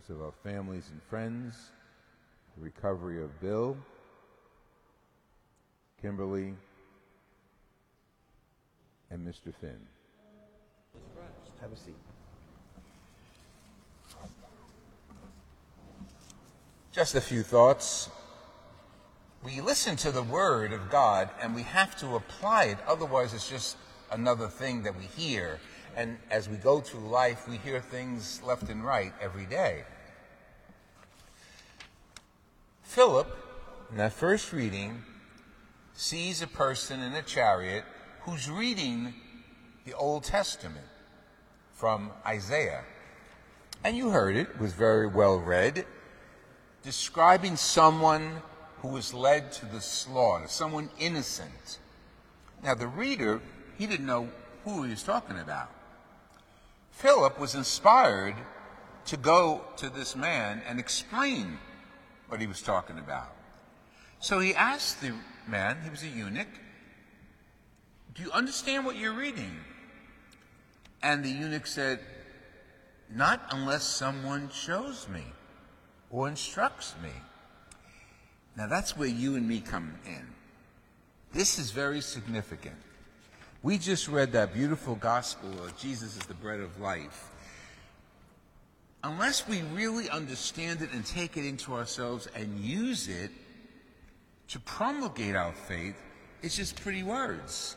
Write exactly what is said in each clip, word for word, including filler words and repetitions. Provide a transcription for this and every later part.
course, of our families and friends, the recovery of Bill, Kimberly, and Mister Finn. Have a seat. Just a few thoughts. We listen to the Word of God and we have to apply it, otherwise it's just another thing that we hear. And as we go through life, we hear things left and right every day. Philip, in that first reading, sees a person in a chariot who's reading the Old Testament from Isaiah. And you heard it, it was very well read, describing someone who was led to the slaughter, someone innocent. Now the reader, he didn't know who he was talking about. Philip was inspired to go to this man and explain what he was talking about. So he asked the man, he was a eunuch, "Do you understand what you're reading?" And the eunuch said, "Not unless someone shows me or instructs me." Now that's where you and me come in. This is very significant. We just read that beautiful gospel of Jesus is the bread of life. Unless we really understand it and take it into ourselves and use it to promulgate our faith, it's just pretty words.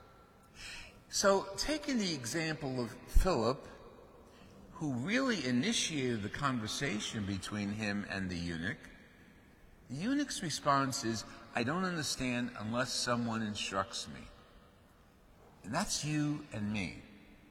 So taking the example of Philip, who really initiated the conversation between him and the eunuch, the eunuch's response is, "I don't understand unless someone instructs me." And that's you and me.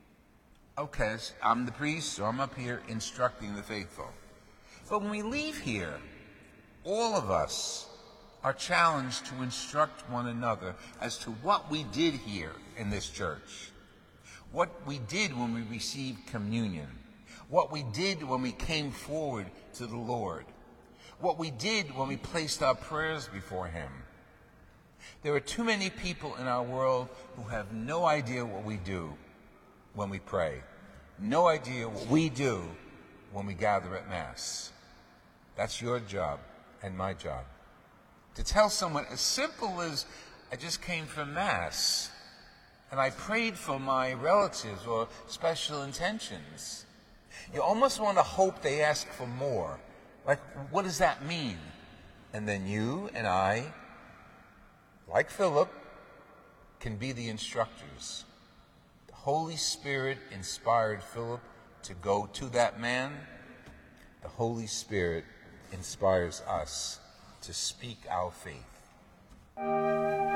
Okay, I'm the priest, so I'm up here instructing the faithful. But when we leave here, all of us are challenged to instruct one another as to what we did here in this church, what we did when we received communion, what we did when we came forward to the Lord, what we did when we placed our prayers before Him. There are too many people in our world who have no idea what we do when we pray, no idea what we do when we gather at Mass. That's your job and my job. To tell someone as simple as, "I just came from Mass and I prayed for my relatives or special intentions." You almost want to hope they ask for more. Like, what does that mean? And then you and I, like Philip, can be the instructors. The Holy Spirit inspired Philip to go to that man. The Holy Spirit inspires us to speak our faith.